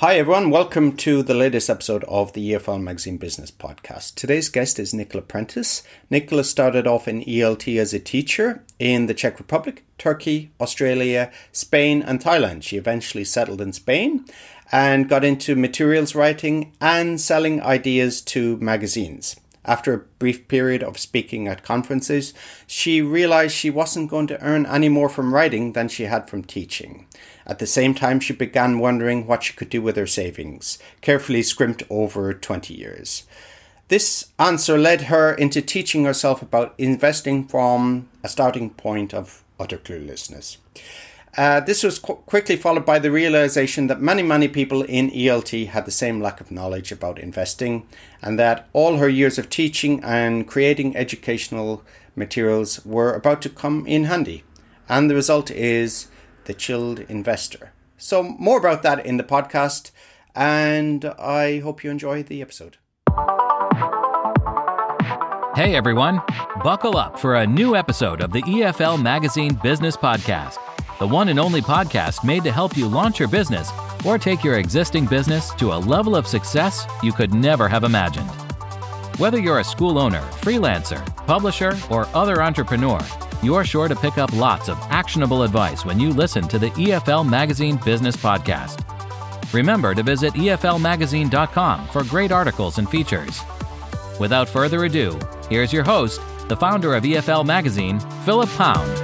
Hi everyone, welcome to the latest episode of the EFL Magazine Business Podcast. Today's guest is Nicola Prentice. Nicola started off in ELT as a teacher in the Czech Republic, Turkey, Australia, Spain and Thailand. She eventually settled in Spain and got into materials writing and selling ideas to magazines. After a brief period of speaking at conferences, she realized she wasn't going to earn any more from writing than she had from teaching. At the same time, she began wondering what she could do with her savings, carefully scrimped over 20 years. This answer led her into teaching herself about investing from a starting point of utter cluelessness. This was quickly followed by the realization that many people in ELT had the same lack of knowledge about investing, and that all her years of teaching and creating educational materials were about to come in handy. And the result is The Chilled Investor. So more about that in the podcast, and I hope you enjoy the episode. Hey everyone, buckle up for a new episode of the EFL Magazine Business Podcast. The one and only podcast made to help you launch your business or take your existing business to a level of success you could never have imagined. Whether you're a school owner, freelancer, publisher, or other entrepreneur, you're sure to pick up lots of actionable advice when you listen to the EFL Magazine Business Podcast. Remember to visit eflmagazine.com for great articles and features. Without further ado, here's your host, the founder of EFL Magazine, Philip Pound.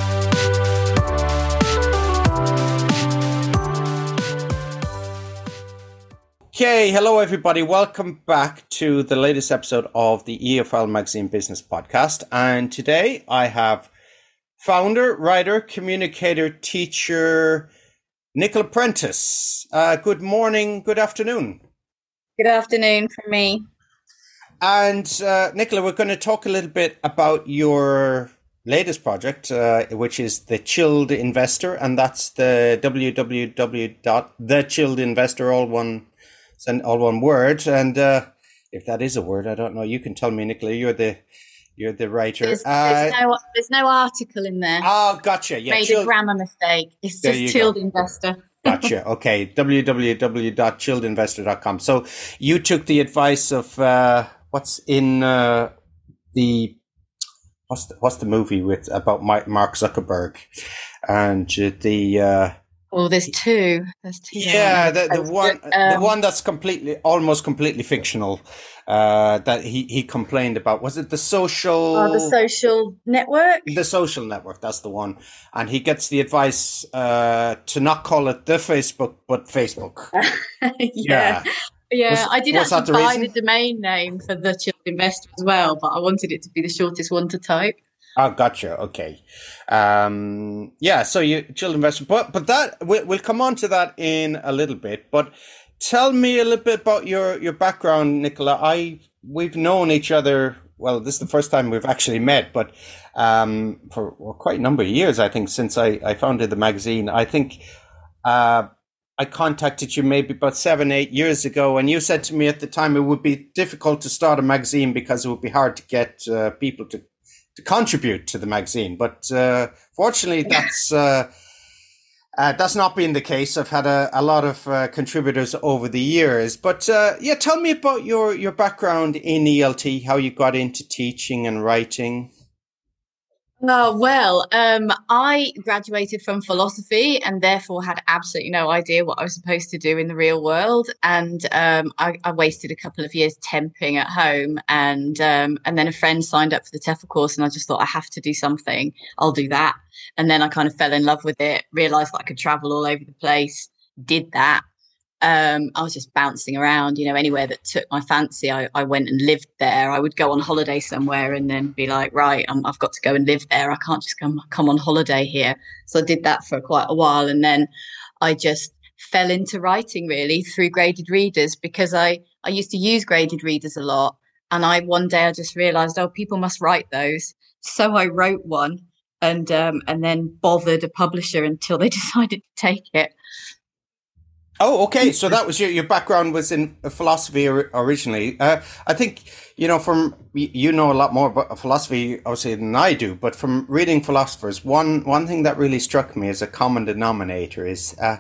Okay, hello everybody. Welcome back to the latest episode of the EFL Magazine Business Podcast. And today I have founder, writer, communicator, teacher, Nicola Prentice. Good morning, good afternoon. Good afternoon from me. And Nicola, we're going to talk a little bit about your latest project, which is The Chilled Investor. And that's the www.thechilledinvestor, all one word. And if that is a word, I don't know. You can tell me, Nicola. You're the writer. There's no article in there. Oh, gotcha. Yeah, made a grammar mistake. It's just Chilled Investor. Gotcha. Okay. www.chilledinvestor.com. So you took the advice of what's in what's the movie about Mark Zuckerberg and the. Well, there's two. Yeah, the one that's almost completely fictional. That he complained about. Was it The Social? The Social Network. The Social Network. That's the one. And he gets the advice to not call it the Facebook, but Facebook. Yeah. I did actually buy the domain name for The Chilled Investor as well, but I wanted it to be the shortest one to type. Oh, gotcha. Okay. So you Chilled Investor, but that we'll come on to that in a little bit. But tell me a little bit about your background, Nicola. We've known each other. Well, this is the first time we've actually met, but for quite a number of years, I think, since I founded the magazine. I think I contacted you maybe about 7-8 years ago, and you said to me at the time it would be difficult to start a magazine because it would be hard to get people to contribute to the magazine. But fortunately, that's not been the case. I've had a lot of contributors over the years. But tell me about your background in ELT, how you got into teaching and writing. I graduated from philosophy and therefore had absolutely no idea what I was supposed to do in the real world. And I wasted a couple of years temping at home. And then a friend signed up for the TEFL course, and I just thought, I have to do something. I'll do that. And then I kind of fell in love with it, realized that I could travel all over the place, did that. I was just bouncing around, anywhere that took my fancy. I went and lived there. I would go on holiday somewhere and then be like, right, I've got to go and live there. I can't just come on holiday here. So I did that for quite a while. And then I just fell into writing really through graded readers, because I used to use graded readers a lot. And one day I just realized, people must write those. So I wrote one and then bothered a publisher until they decided to take it. Oh, okay. So that was your background was in philosophy originally. I think, from a lot more about philosophy, obviously, than I do. But from reading philosophers, one thing that really struck me as a common denominator is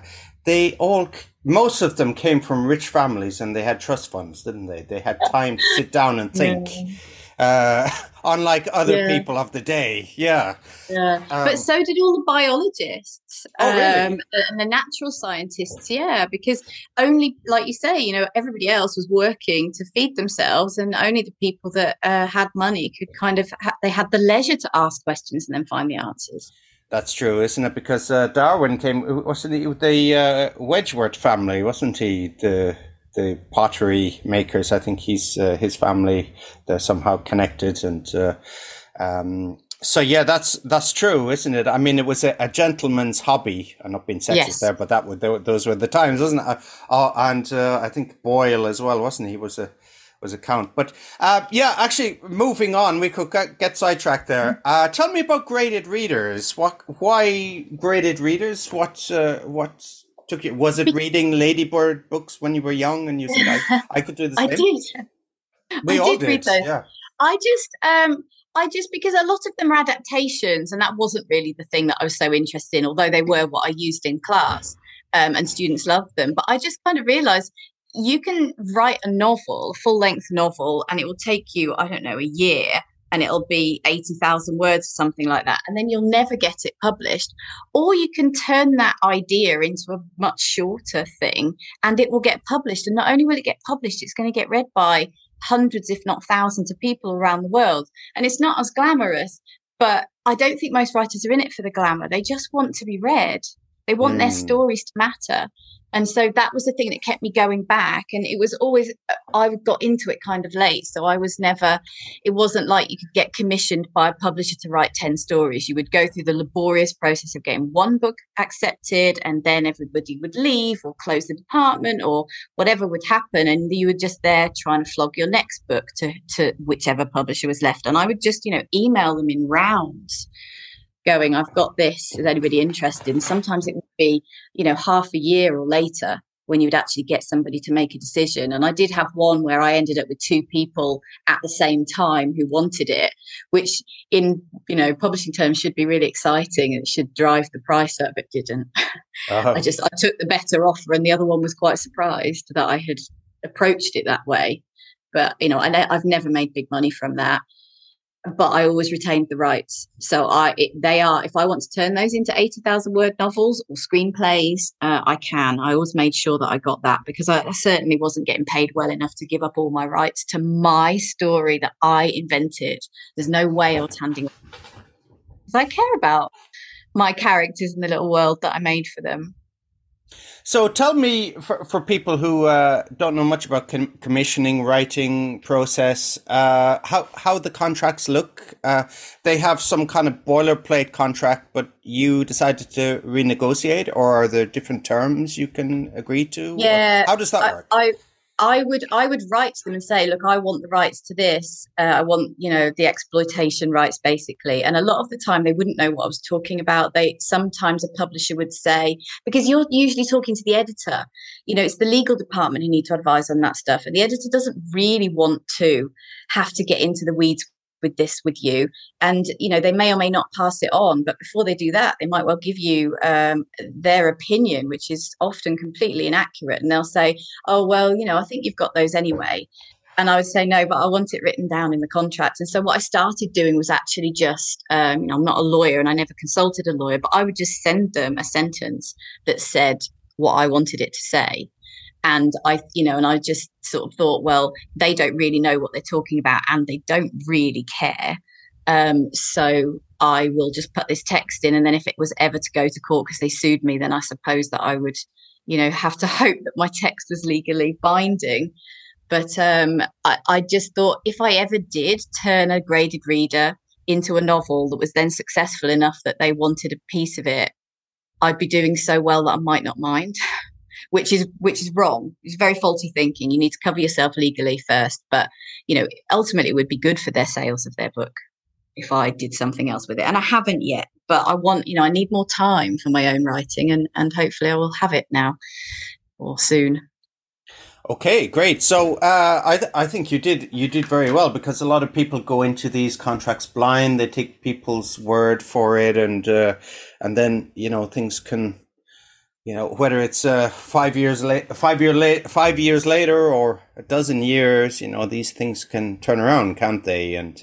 most of them came from rich families, and they had trust funds, didn't they? They had time to sit down and think. Unlike other people of the day. Yeah. But so did all the biologists. Really? And the natural scientists, because only, like you say, everybody else was working to feed themselves, and only the people that had money could kind of, they had the leisure to ask questions and then find the answers. That's true, isn't it? Because Darwin wasn't he with the Wedgworth family, wasn't he? The pottery makers. I think his family, they're somehow connected, and so that's true, isn't it? I mean, it was a gentleman's hobby. I'm not being sexist there, but those were the times, wasn't it? And I think Boyle as well, wasn't he? Was a count. But actually, moving on, we could get sidetracked there. Tell me about graded readers. Why graded readers? What took you? Was it reading Ladybird books when you were young, and you said I could do the same? I did. We all did. Read those. Yeah. I just because a lot of them are adaptations, and that wasn't really the thing that I was so interested in, although they were what I used in class, and students loved them. But I just kind of realized you can write a novel, a full-length novel, and it will take you, I don't know, a year, and it'll be 80,000 words or something like that, and then you'll never get it published. Or you can turn that idea into a much shorter thing, and it will get published. And not only will it get published, it's going to get read by hundreds, if not thousands, of people around the world. And it's not as glamorous, but I don't think most writers are in it for the glamour. They just want to be read. They want their stories to matter. And so that was the thing that kept me going back. And it was always, I got into it kind of late. So I was never, it wasn't like you could get commissioned by a publisher to write 10 stories. You would go through the laborious process of getting one book accepted, and then everybody would leave or close the department or whatever would happen. And you were just there trying to flog your next book to whichever publisher was left. And I would just, email them in rounds, going, I've got this, is anybody interested? And sometimes it would be, half a year or later when you would actually get somebody to make a decision. And I did have one where I ended up with 2 people at the same time who wanted it, which in, publishing terms should be really exciting. It should drive the price up. It didn't. I took the better offer, and the other one was quite surprised that I had approached it that way. But, I've never made big money from that. But I always retained the rights. So if I want to turn those into 80,000 word novels or screenplays, I can. I always made sure that I got that, because I certainly wasn't getting paid well enough to give up all my rights to my story that I invented. There's no way I was handing. I care about my characters in the little world that I made for them. So tell me, for people who don't know much about commissioning, writing process, how the contracts look. They have some kind of boilerplate contract, but you decided to renegotiate, or are there different terms you can agree to? Yeah. How does that work? I would write to them and say, look, I want the rights to this. I want, the exploitation rights, basically. And a lot of the time they wouldn't know what I was talking about. Sometimes a publisher would say, because you're usually talking to the editor, it's the legal department who need to advise on that stuff. And the editor doesn't really want to have to get into the weeds with you, and they may or may not pass it on, but before they do that, they might well give you their opinion, which is often completely inaccurate, and they'll say, oh well, I think you've got those anyway. And I would say, no, but I want it written down in the contract. And so what I started doing was actually just, I'm not a lawyer and I never consulted a lawyer, but I would just send them a sentence that said what I wanted it to say. And I just sort of thought, well, they don't really know what they're talking about and they don't really care. So I will just put this text in. And then if it was ever to go to court because they sued me, then I suppose that I would, have to hope that my text was legally binding. But I just thought if I ever did turn a graded reader into a novel that was then successful enough that they wanted a piece of it, I'd be doing so well that I might not mind. Which is wrong. It's very faulty thinking. You need to cover yourself legally first. But, ultimately it would be good for their sales of their book if I did something else with it. And I haven't yet, but I want, I need more time for my own writing, and hopefully I will have it now or soon. Okay, great. So I think you did very well, because a lot of people go into these contracts blind. They take people's word for it, and then things can whether it's 5 years 5 years later or a dozen years, these things can turn around, can't they? And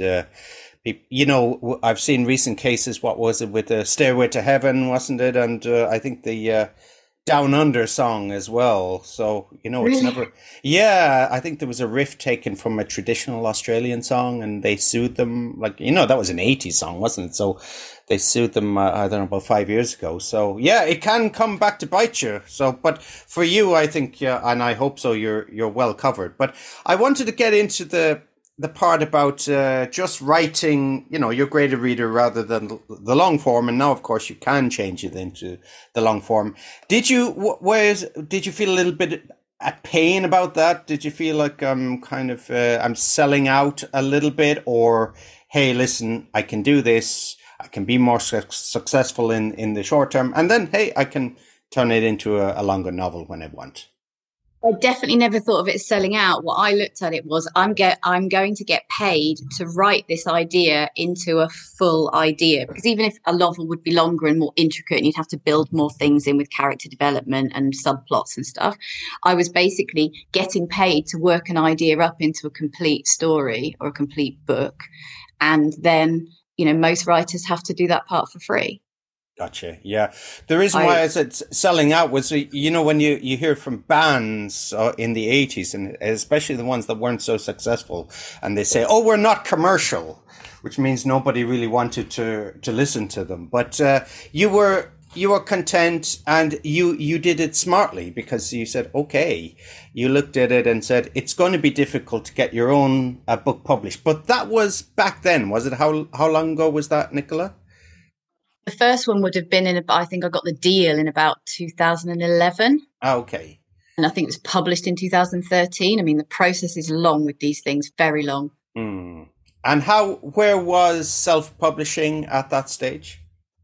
I've seen recent cases. What was it with the Stairway to Heaven, wasn't it? And I think the Down Under song as well. So, it's Really? never. Yeah, I think there was a riff taken from a traditional Australian song, and they sued them. That was an 80s song, wasn't it? So they sued them, I don't know, about 5 years ago. So, yeah, it can come back to bite you. So, but for you, I think, and I hope so, you're well covered. But I wanted to get into the part about just writing, your graded reader rather than the long form. And now, of course, you can change it into the long form. Did you feel a little bit at pain about that? Did you feel like I'm selling out a little bit, or, hey, listen, I can do this. I can be more successful in the short term. And then, hey, I can turn it into a longer novel when I want. I definitely never thought of it as selling out. What I looked at it was I'm going to get paid to write this idea into a full idea, because even if a novel would be longer and more intricate and you'd have to build more things in with character development and subplots and stuff, I was basically getting paid to work an idea up into a complete story or a complete book. And then, most writers have to do that part for free. Gotcha. Yeah. The reason why I said selling out was, when you hear from bands in the 80s, and especially the ones that weren't so successful, and they say, oh, we're not commercial, which means nobody really wanted to listen to them. But you were content, and you did it smartly, because you said, okay, you looked at it and said, it's going to be difficult to get your own book published. But that was back then, was it? How long ago was that, Nicola? The first one would have been I think I got the deal in about 2011. Okay. And I think it was published in 2013. I mean, the process is long with these things, very long. Mm. And where was self-publishing at that stage?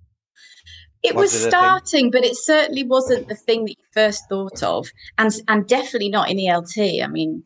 It was starting, but it certainly wasn't the thing that you first thought of, and definitely not in ELT. I mean,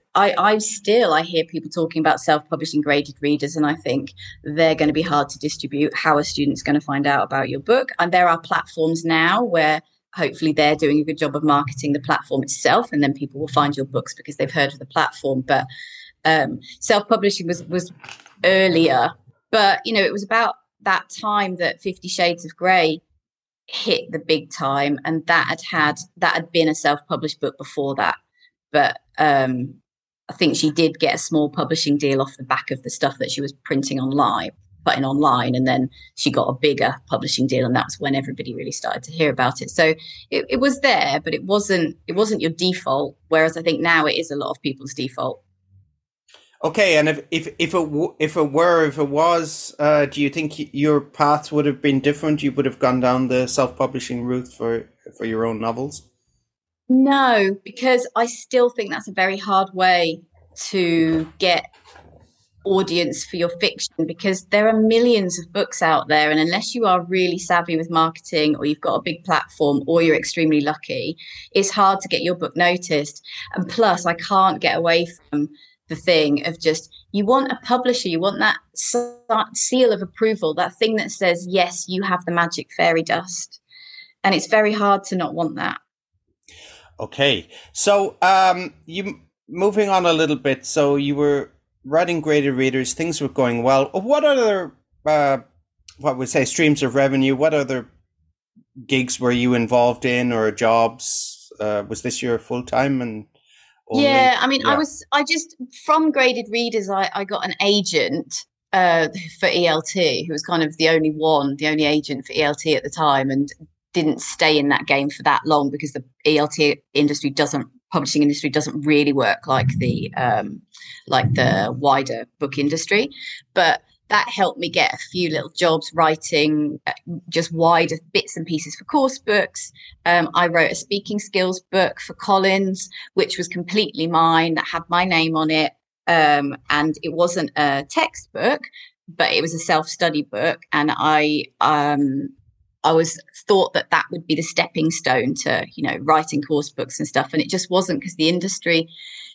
I hear people talking about self-publishing graded readers, and I think they're going to be hard to distribute. How are students going to find out about your book? And there are platforms now where hopefully they're doing a good job of marketing the platform itself, and then people will find your books because they've heard of the platform. But self-publishing was earlier, but it was about that time that 50 Shades of Grey hit the big time, and that had been a self-published book before that. But I think she did get a small publishing deal off the back of the stuff that she was putting online, and then she got a bigger publishing deal, and that's when everybody really started to hear about it. So it was there, but it wasn't your default, whereas I think now it is a lot of people's default. Okay, and if it was, do you think your path would have been different? You would have gone down the self-publishing route for your own novels? No, because I still think that's a very hard way to get audience for your fiction, because there are millions of books out there, and unless you are really savvy with marketing, or you've got a big platform, or you're extremely lucky, it's hard to get your book noticed. And plus, I can't get away from the thing of just, you want a publisher, you want that seal of approval, that thing that says, yes, you have the magic fairy dust. And it's very hard to not want that. Okay. So you moving on a little bit. So you were writing graded readers, things were going well. What other, what would say, streams of revenue? What other gigs were you involved in, or jobs? Was this your full time and only? Yeah, I mean, yeah. I just, from graded readers, I got an agent for ELT, who was kind of the only agent for ELT at the time, and didn't stay in that game for that long, because the ELT publishing industry doesn't really work like the wider book industry. But that helped me get a few little jobs writing just wider bits and pieces for course books. I wrote a speaking skills book for Collins, which was completely mine, that had my name on it. And it wasn't a textbook, but it was a self-study book. And I was thought that would be the stepping stone to, writing course books and stuff. And it just wasn't, because the industry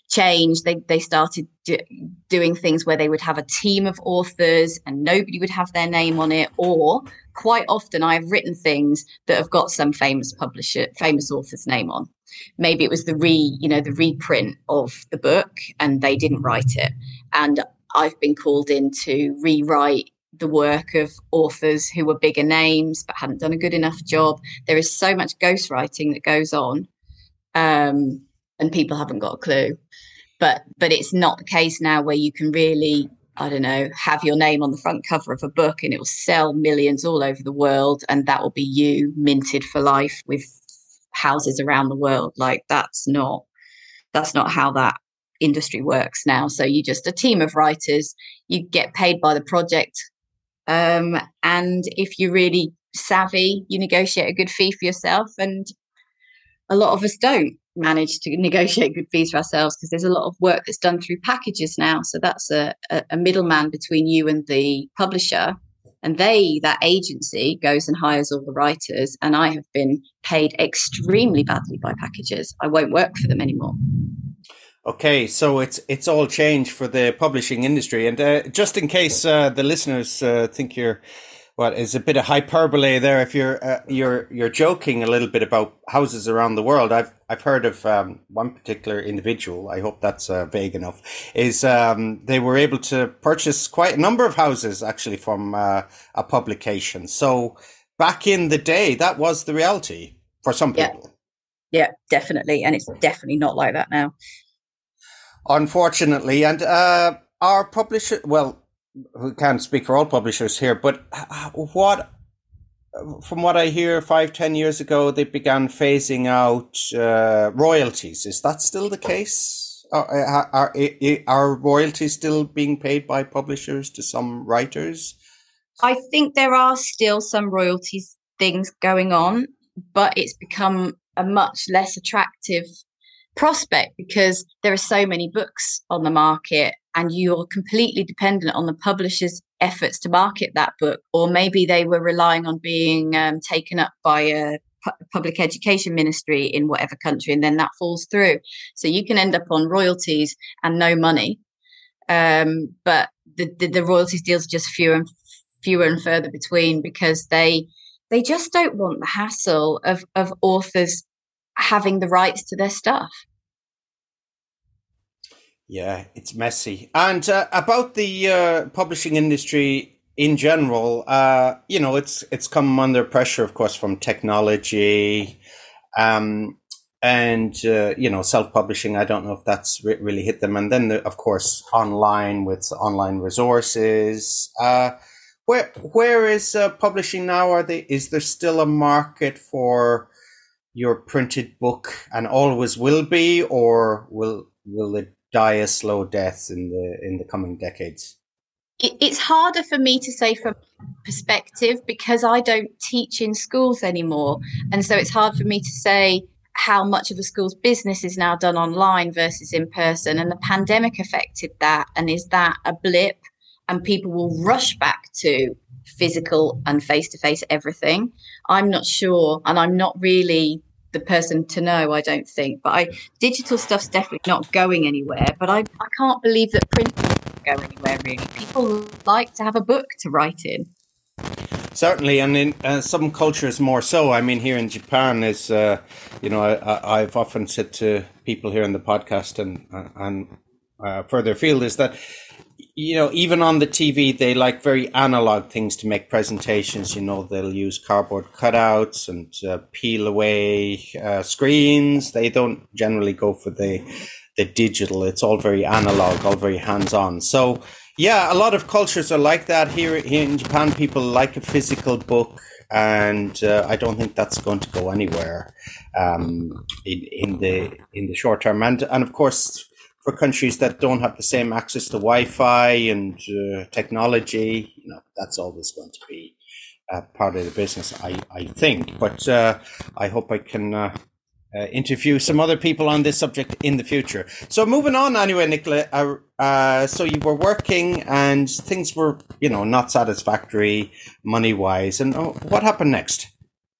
changed. They started doing things where they would have a team of authors and nobody would have their name on it. Or quite often I've written things that have got some famous author's name on. Maybe it was the reprint of the book and they didn't write it. And I've been called in to rewrite the work of authors who were bigger names but hadn't done a good enough job. There is so much ghostwriting that goes on, and people haven't got a clue. But it's not the case now where you can really, I don't know, have your name on the front cover of a book and it will sell millions all over the world, and that will be you minted for life with houses around the world. Like that's not how that industry works now. So you just a team of writers, you get paid by the project. And if you're really savvy, you negotiate a good fee for yourself. And a lot of us don't manage to negotiate good fees for ourselves because there's a lot of work that's done through packages now. So that's a middleman between you and the publisher. And that agency goes and hires all the writers. And I have been paid extremely badly by packages. I won't work for them anymore. Okay, so it's all changed for the publishing industry, and just in case the listeners think you're is a bit of hyperbole there, if you're joking a little bit about houses around the world. I've heard of one particular individual. I hope that's vague enough. Is they were able to purchase quite a number of houses actually from a publication. So back in the day, that was the reality for some people. Yeah, definitely, and it's definitely not like that now. Unfortunately, and our publisher, well, we can't speak for all publishers here, but from what I hear, 5-10 years ago, they began phasing out royalties. Is that still the case? Are royalties still being paid by publishers to some writers? I think there are still some royalties things going on, but it's become a much less attractive prospect because there are so many books on the market and you're completely dependent on the publisher's efforts to market that book, or maybe they were relying on being taken up by a public education ministry in whatever country, and then that falls through. So you can end up on royalties and no money, but the royalties deals are just fewer and further between because they just don't want the hassle of authors having the rights to their stuff. Yeah, it's messy. And about the publishing industry in general, it's come under pressure, of course, from technology and self-publishing. I don't know if that's really hit them. And then, of course, online with online resources. Where is publishing now? Is there still a market for your printed book and always will be, or will it die a slow death in the coming decades? It's harder for me to say from perspective because I don't teach in schools anymore, and so it's hard for me to say how much of a school's business is now done online versus in person, and the pandemic affected that. And is that a blip and people will rush back to physical and face-to-face everything? I'm not sure, and I'm not really the person to know, I don't think. But digital stuff's definitely not going anywhere, but I can't believe that print doesn't go anywhere, really. People like to have a book to write in. Certainly, and in some cultures more so. I mean, here in Japan is, I've often said to people here in the podcast and further afield is that, even on the TV, they like very analog things to make presentations. They'll use cardboard cutouts and peel away screens. They don't generally go for the digital. It's all very analog, all very hands-on. So, yeah, a lot of cultures are like that. Here in Japan, people like a physical book, and I don't think that's going to go anywhere in the short term. And of course, for countries that don't have the same access to Wi-Fi and technology, that's always going to be part of the business, I think. But I hope I can interview some other people on this subject in the future. So moving on anyway, Nicola, so you were working and things were, not satisfactory money-wise. And what happened next?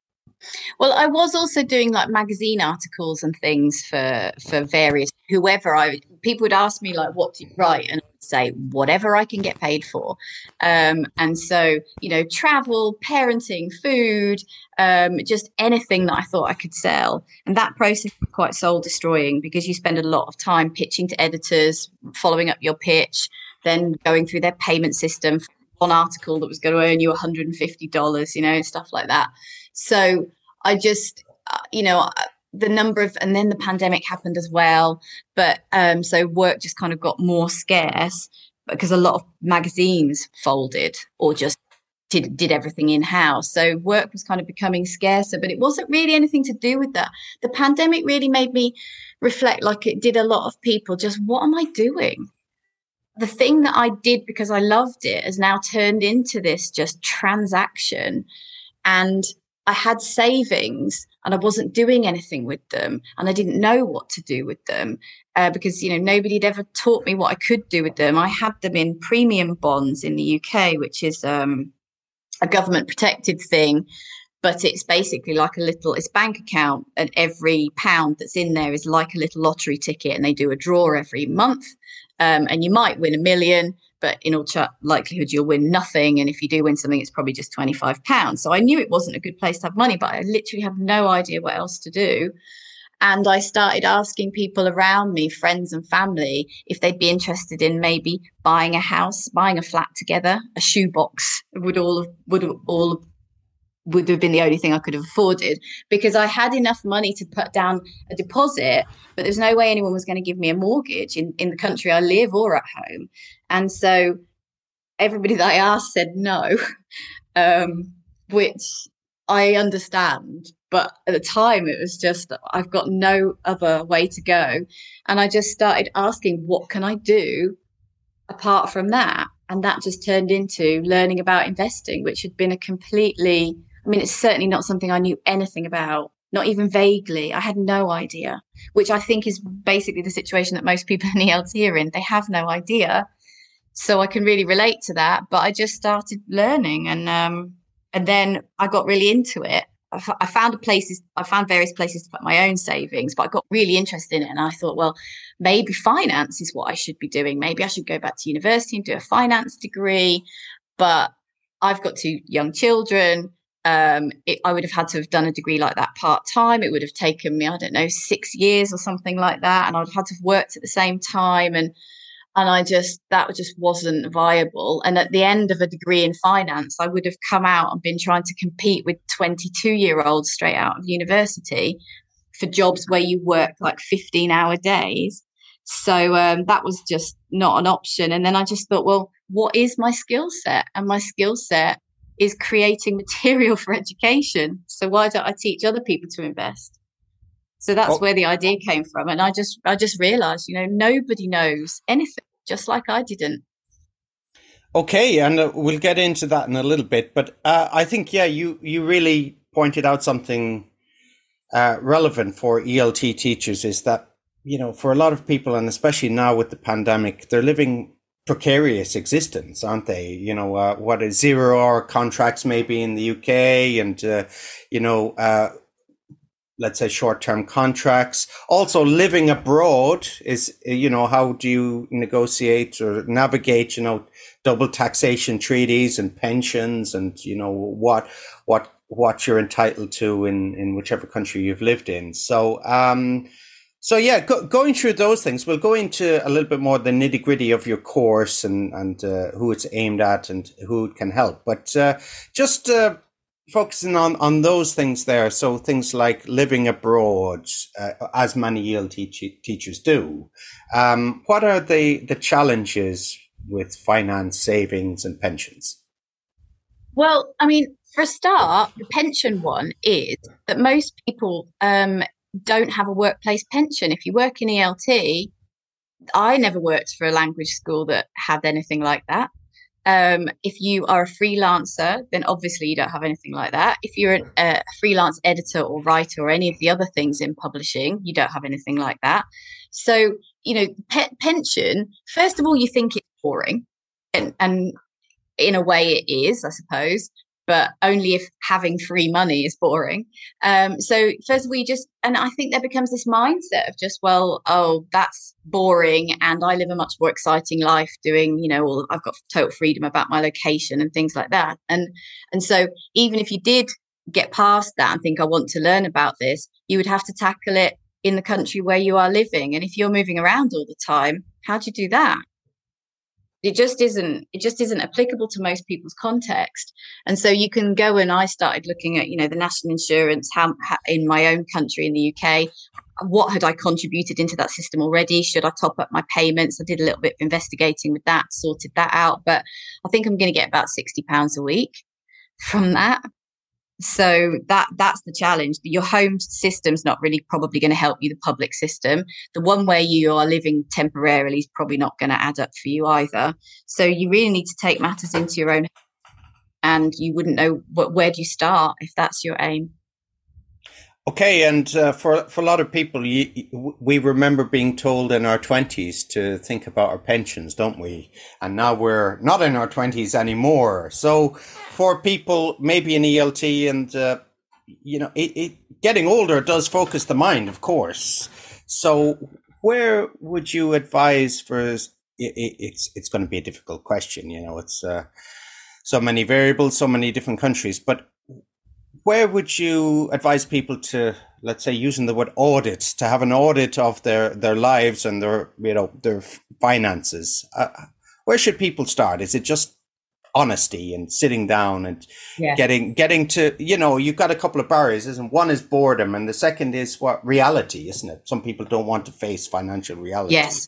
Well, I was also doing like magazine articles and things for various whoever people would ask me like, what do you write? And I'd say whatever I can get paid for. And so, travel, parenting, food, just anything that I thought I could sell. And that process was quite soul destroying because you spend a lot of time pitching to editors, following up your pitch, then going through their payment system for one article that was going to earn you $150, stuff like that. So I just, the number of, and then the pandemic happened as well. But so work just kind of got more scarce because a lot of magazines folded or just did everything in-house. So work was kind of becoming scarcer, but it wasn't really anything to do with that. The pandemic really made me reflect, like it did a lot of people, just what am I doing? The thing that I did because I loved it has now turned into this just transaction. And I had savings and I wasn't doing anything with them. And I didn't know what to do with them because, nobody had ever taught me what I could do with them. I had them in premium bonds in the UK, which is a government protected thing. But it's basically like it's bank account, and every pound that's in there is like a little lottery ticket, and they do a draw every month. And you might win $1 million, but in all likelihood, you'll win nothing. And if you do win something, it's probably just £25. So I knew it wasn't a good place to have money, but I literally have no idea what else to do. And I started asking people around me, friends and family, if they'd be interested in maybe buying a house, buying a flat together. A shoebox would have been the only thing I could have afforded, because I had enough money to put down a deposit, but there's no way anyone was going to give me a mortgage in the country I live or at home. And so everybody that I asked said no, which I understand. But at the time, it was just, I've got no other way to go. And I just started asking, what can I do apart from that? And that just turned into learning about investing, which had been it's certainly not something I knew anything about, not even vaguely. I had no idea, which I think is basically the situation that most people in ELT are in. They have no idea. So I can really relate to that. But I just started learning, and then I got really into it. I found various places to put my own savings, but I got really interested in it. And I thought, well, maybe finance is what I should be doing. Maybe I should go back to university and do a finance degree. But I've got 2 young children. I would have had to have done a degree like that part-time. It would have taken me, 6 years or something like that. And I'd have had to have worked at the same time. And that just wasn't viable. And at the end of a degree in finance, I would have come out and been trying to compete with 22-year-olds straight out of university for jobs where you work like 15-hour days. So that was just not an option. And then I just thought, well, what is my skill set? And my skill set is creating material for education. So why don't I teach other people to invest? So that's where the idea came from. And I just realized, nobody knows anything, just like I didn't. Okay, and we'll get into that in a little bit. But I think, you really pointed out something relevant for ELT teachers, is that, for a lot of people, and especially now with the pandemic, they're living precarious existence, aren't they? What is 0-hour contracts maybe in the UK, and, let's say short-term contracts. Also living abroad is, how do you negotiate or navigate, double taxation treaties and pensions, and, what you're entitled to in whichever country you've lived in. So, going through those things, we'll go into a little bit more the nitty gritty of your course and who it's aimed at and who it can help. But just focusing on those things there. So things like living abroad, as many ELT teachers do. What are the challenges with finance, savings, and pensions? Well, for a start, the pension one is that most people don't have a workplace pension. If you work in ELT, I never worked for a language school that had anything like that. If you are a freelancer, then obviously you don't have anything like that. If you're a freelance editor or writer or any of the other things in publishing, you don't have anything like that. So, pension, first of all, you think it's boring, and in a way it is, I suppose. but only if having free money is boring. So first and I think there becomes this mindset of just, well, oh, that's boring, and I live a much more exciting life doing, I've got total freedom about my location and things like that. And so even if you did get past that and think, I want to learn about this, you would have to tackle it in the country where you are living. And if you're moving around all the time, how do you do that? It just isn't applicable to most people's context. And so you can go, and I started looking at, the national insurance, how in my own country, in the UK, what had I contributed into that system already? Should I top up my payments? I did a little bit of investigating with that, sorted that out. But I think I'm going to get about £60 a week from that. So that's the challenge. Your home system's not really probably going to help you. The public system, the one where you are living temporarily, is probably not going to add up for you either. So you really need to take matters into your own, and you wouldn't know where do you start if that's your aim. Okay, and for a lot of people, we remember being told in our 20s to think about our pensions, don't we? And now we're not in our 20s anymore. So for people maybe in ELT, and getting older does focus the mind, of course. So where would you advise for? It's going to be a difficult question. It's so many variables, so many different countries, but where would you advise people to, let's say, using the word audit, to have an audit of their lives and their finances? Where should people start? Is it just honesty and sitting down and getting to, you've got a couple of barriers, isn't it? One is boredom, and the second is reality, isn't it? Some people don't want to face financial reality. Yes.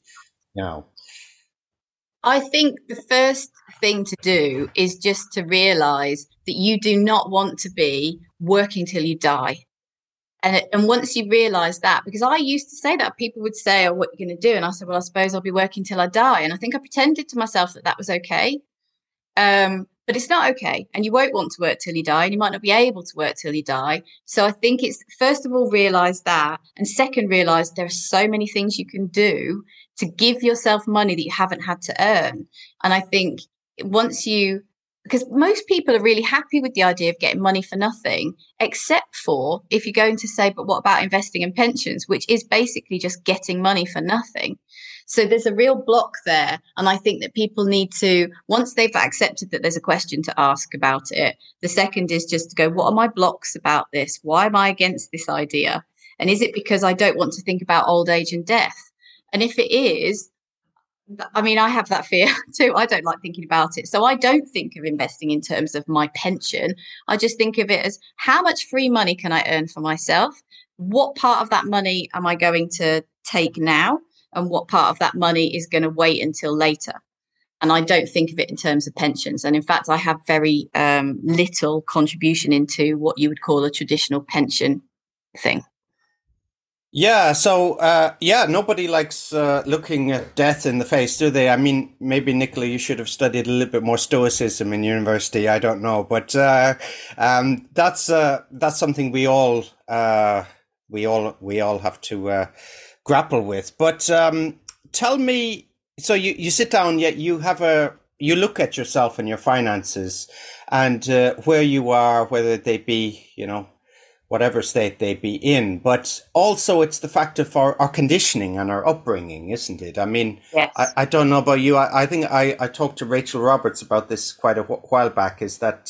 I think the first thing to do is just to realize that you do not want to be working till you die. And once you realize that, because I used to say that, people would say, oh, what are you going to do? And I said, well, I suppose I'll be working till I die. And I think I pretended to myself that was okay. But it's not okay. And you won't want to work till you die, and you might not be able to work till you die. So I think it's, first of all, realize that. And second, realize there are so many things you can do to give yourself money that you haven't had to earn. And I think because most people are really happy with the idea of getting money for nothing, except for if you're going to say, but what about investing in pensions, which is basically just getting money for nothing. So there's a real block there. And I think that people need to, once they've accepted that there's a question to ask about it, the second is just to go, what are my blocks about this? Why am I against this idea? And is it because I don't want to think about old age and death? And if it is, I mean, I have that fear too. I don't like thinking about it. So I don't think of investing in terms of my pension. I just think of it as, how much free money can I earn for myself? What part of that money am I going to take now? And what part of that money is going to wait until later? And I don't think of it in terms of pensions. And in fact, I have very little contribution into what you would call a traditional pension thing. Yeah. So, nobody likes looking at death in the face, do they? I mean, maybe, Nicola, you should have studied a little bit more stoicism in university. I don't know. But that's something we all have to grapple with. But tell me, so you sit down, yet you look at yourself and your finances and where you are, whether they be, whatever state they be in, but also it's the fact of our conditioning and our upbringing, isn't it? I mean, yes. I don't know about you. I think I talked to Rachel Roberts about this quite a while back, is that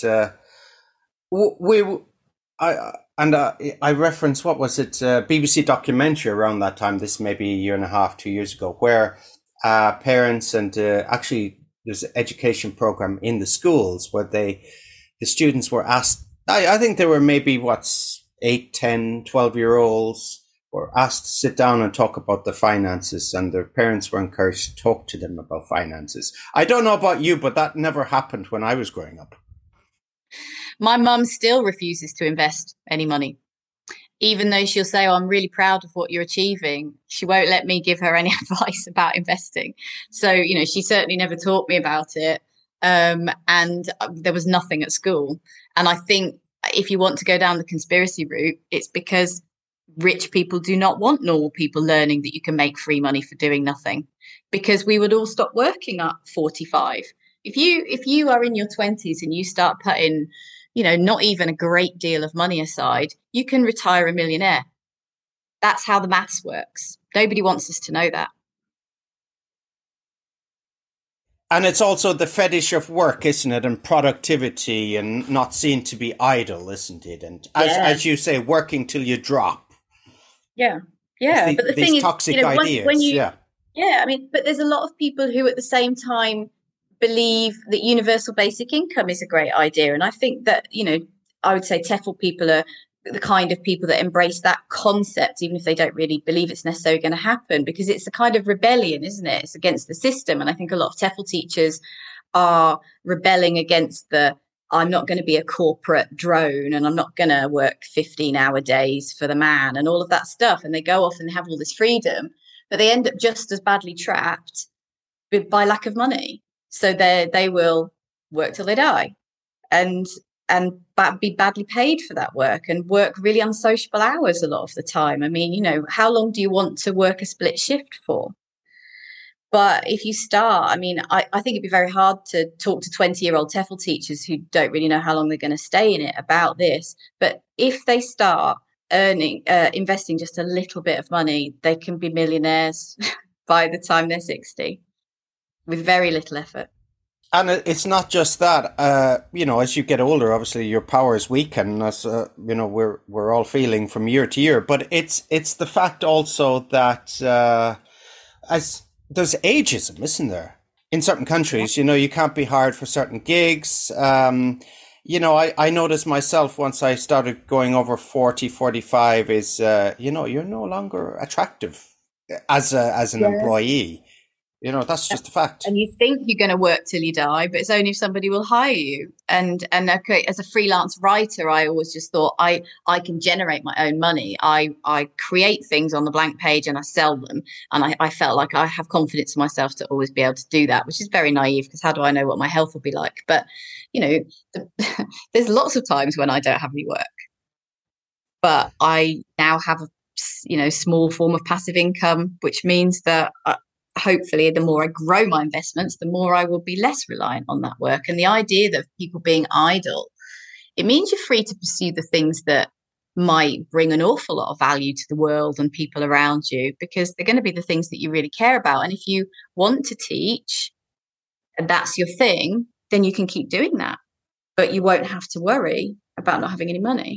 I referenced, what was it, BBC documentary around that time, this maybe a year and a half, 2 years ago, where parents and actually there's an education program in the schools where the students were asked, I think there were maybe 8, 10, 12-year-olds were asked to sit down and talk about the finances, and their parents were encouraged to talk to them about finances. I don't know about you, but that never happened when I was growing up. My mum still refuses to invest any money. Even though she'll say, oh, I'm really proud of what you're achieving, she won't let me give her any advice about investing. So, she certainly never taught me about it. And there was nothing at school. And I think if you want to go down the conspiracy route, it's because rich people do not want normal people learning that you can make free money for doing nothing, because we would all stop working at 45. If you are in your 20s and you start putting not even a great deal of money aside, you can retire a millionaire. That's how the maths works. Nobody wants us to know that. And it's also the fetish of work, isn't it? And productivity and not seen to be idle, isn't it? And as you say, working till you drop. Yeah. Yeah. But the thing is, toxic ideas. But there's a lot of people who at the same time believe that universal basic income is a great idea. And I think that, I would say TEFL people are the kind of people that embrace that concept, even if they don't really believe it's necessarily going to happen, because it's a kind of rebellion, isn't it? It's against the system. And I think a lot of TEFL teachers are rebelling against I'm not going to be a corporate drone and I'm not going to work 15-hour days for the man and all of that stuff. And they go off and have all this freedom, but they end up just as badly trapped by lack of money. So they will work till they die and be badly paid for that work and work really unsociable hours a lot of the time. I mean, how long do you want to work a split shift for? But if you start, I mean, I think it'd be very hard to talk to 20-year-old TEFL teachers who don't really know how long they're going to stay in it about this. But if they start investing just a little bit of money, they can be millionaires by the time they're 60 with very little effort. And it's not just that, as you get older, obviously your powers weaken, as we're all feeling from year to year. But it's the fact also that as there's ageism, isn't there? In certain countries, you can't be hired for certain gigs. I noticed myself once I started going over 40, 45 is, you're no longer attractive as an employee. That's just a fact. And you think you're going to work till you die, but it's only if somebody will hire you. And okay, as a freelance writer, I always just thought I can generate my own money. I create things on the blank page and I sell them. And I felt like I have confidence in myself to always be able to do that, which is very naive because how do I know what my health will be like? But, there's lots of times when I don't have any work. But I now have a, small form of passive income, which means that hopefully the more I grow my investments, the more I will be less reliant on that work. And the idea that people being idle, it means you're free to pursue the things that might bring an awful lot of value to the world and people around you, because they're going to be the things that you really care about. And if you want to teach and that's your thing, then you can keep doing that, but you won't have to worry about not having any money.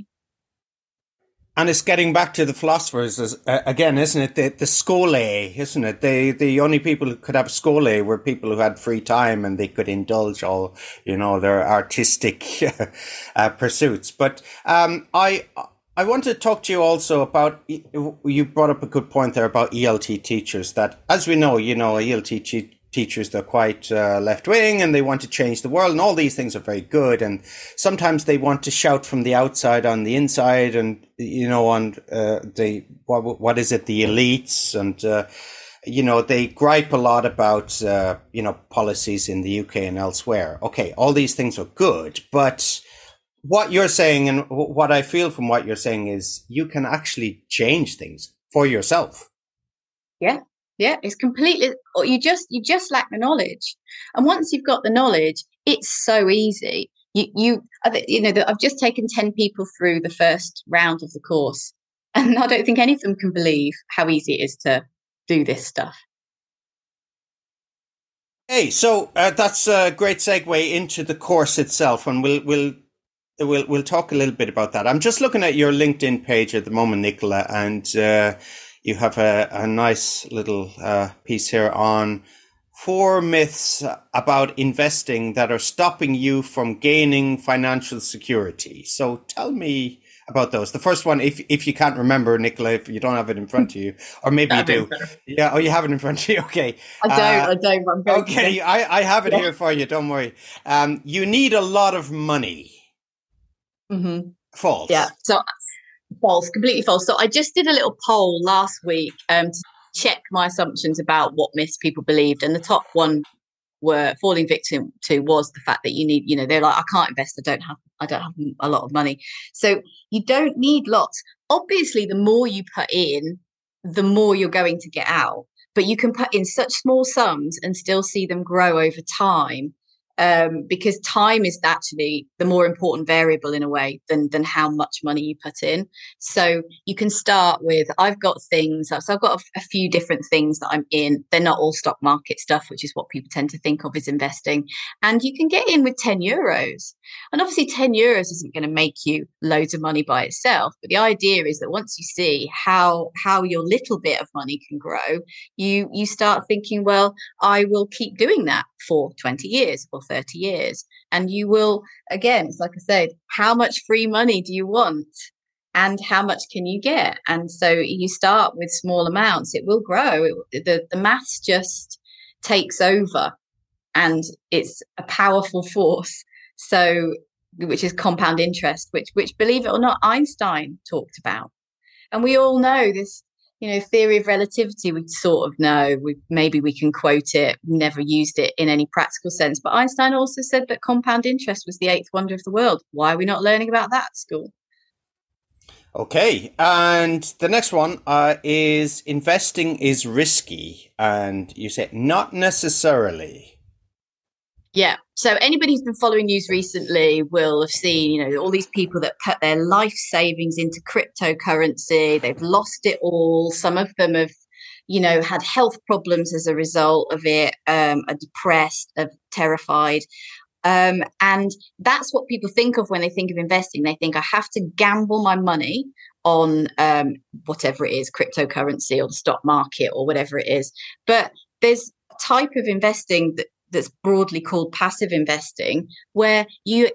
And it's getting back to the philosophers again, isn't it? The scholae, isn't it? The only people who could have scholae were people who had free time and they could indulge all, their artistic pursuits. But I want to talk to you also about, you brought up a good point there about ELT teachers, that as we know, ELT teachers, they're quite left-wing and they want to change the world and all these things are very good. And sometimes they want to shout from the outside on the inside and, on what is it, the elites. And, they gripe a lot about, policies in the UK and elsewhere. Okay, all these things are good, but what you're saying and what I feel from what you're saying is you can actually change things for yourself. Yeah. Yeah, it's completely, you just lack the knowledge. And once you've got the knowledge, it's so easy. I've just taken 10 people through the first round of the course, and I don't think any of them can believe how easy it is to do this stuff. Hey, so that's a great segue into the course itself, and we'll talk a little bit about that. I'm just looking at your LinkedIn page at the moment, Nicola, and you have a nice little piece here on 4 myths about investing that are stopping you from gaining financial security. So tell me about those. The first one, if you can't remember, Nicola, if you don't have it in front of you, or maybe you do. Yeah, oh, you have it in front of you. Okay. I don't. Okay, I have it here for you. Don't worry. You need a lot of money. Mm-hmm. False. Yeah. So false, completely false. So I just did a little poll last week to check my assumptions about what myths people believed, and the top one were falling victim to was the fact that you need, they're like, I can't invest, I don't have a lot of money. So you don't need lots. Obviously, the more you put in, the more you're going to get out. But you can put in such small sums and still see them grow over time. because time is actually the more important variable in a way than how much money you put in. So you can start with, I've got a few different things that I'm in. They're not all stock market stuff, which is what people tend to think of as investing. And you can get in with €10. And obviously €10 isn't going to make you loads of money by itself. But the idea is that once you see how your little bit of money can grow, you start thinking, well, I will keep doing that for 20 years or 30 years. And you will, again, it's like I said, how much free money do you want? And how much can you get? And so you start with small amounts. It will grow. The maths just takes over. And it's a powerful force. So, which is compound interest, which believe it or not, Einstein talked about. And we all know this, theory of relativity. We sort of know, maybe we can quote it, never used it in any practical sense. But Einstein also said that compound interest was the eighth wonder of the world. Why are we not learning about that at school? Okay, and the next one is investing is risky. And you said not necessarily. Yeah. So anybody who's been following news recently will have seen, all these people that put their life savings into cryptocurrency. They've lost it all. Some of them have, had health problems as a result of it, are depressed, are terrified. And that's what people think of when they think of investing. They think, I have to gamble my money on whatever it is, cryptocurrency or the stock market or whatever it is. But there's a type of investing that's broadly called passive investing, where you